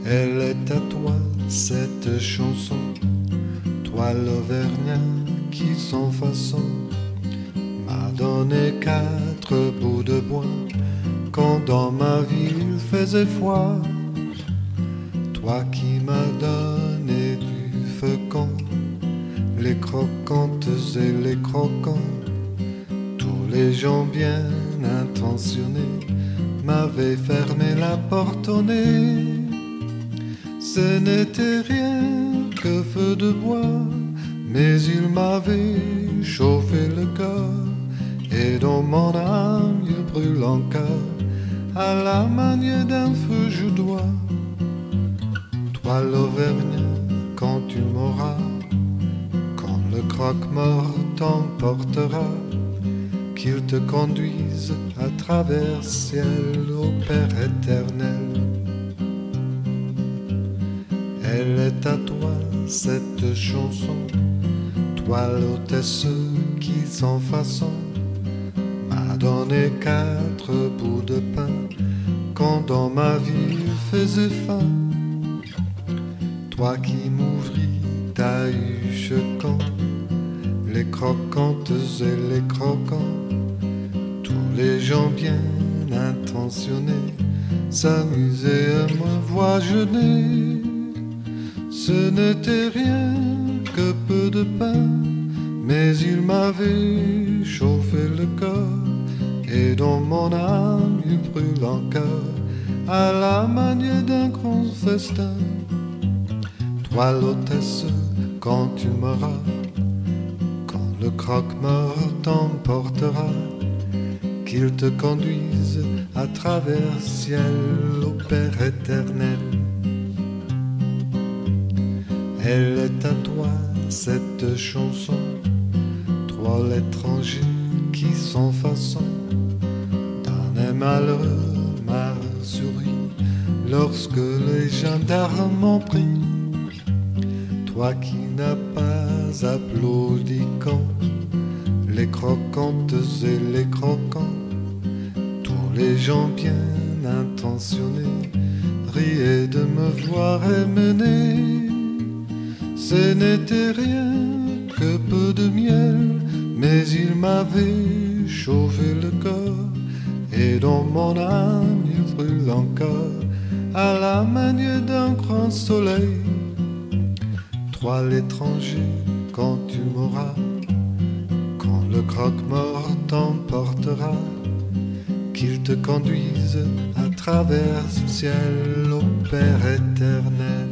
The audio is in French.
Elle est à toi cette chanson, toi l'Auvergnat qui sans façon m'a donné 4 bouts de bois quand dans ma ville faisait froid. Toi qui m'as donné du feu quand les croquantes et les croquants, tous les gens bien intentionnés m'avaient fermé la porte au nez. Ce n'était rien que feu de bois, mais il m'avait chauffé le corps, et dans mon âme il brûle encore à la manière d'un feu je dois. Toi l'Auvergnat, quand tu m'auras, quand le croque-mort t'emportera, qu'il te conduise à travers ciel au Père éternel. Elle est à toi cette chanson, toi l'hôtesse qui sans façon m'a donné 4 bouts de pain quand dans ma vie faisait faim. Toi qui m'ouvris ta huche quand les croquantes et les croquants, tous les gens bien intentionnés s'amusaient à me voir jeûner. Ce n'était rien que peu de pain, mais il m'avait chauffé le corps, et dans mon âme il brûle encore à la manière d'un grand festin. Toi l'hôtesse, quand tu m'auras, quand le croque-mort t'emportera, qu'il te conduise à travers ciel au Père éternel. Elle est à toi cette chanson, toi l'étranger qui sans façon d'un malheureux m'a souri lorsque les gendarmes m'ont pris. Toi qui n'as pas applaudi quand les croquantes et les croquants, tous les gens bien intentionnés riaient de me voir mener. Ce n'était rien que peu de miel, mais il m'avait chauffé le corps, et dans mon âme il brûle encore à la manière d'un grand soleil. Toi l'étranger, quand tu m'auras, quand le croque-mort t'emportera, qu'il te conduise à travers le ciel au Père éternel.